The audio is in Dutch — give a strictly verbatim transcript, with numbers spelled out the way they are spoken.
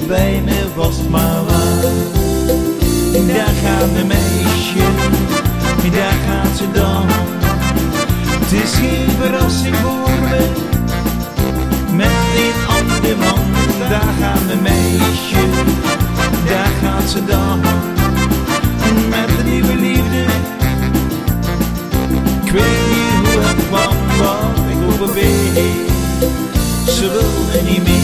bij me was maar waar. Daar gaat een meisje, daar gaat ze dan. Het is geen verrassing voor me, met een andere man. Daar gaat een meisje, daar gaat ze dan. Met een nieuwe liefde, ik weet niet hoe het kwam, wat ik overweeg. Ze wil me niet meer.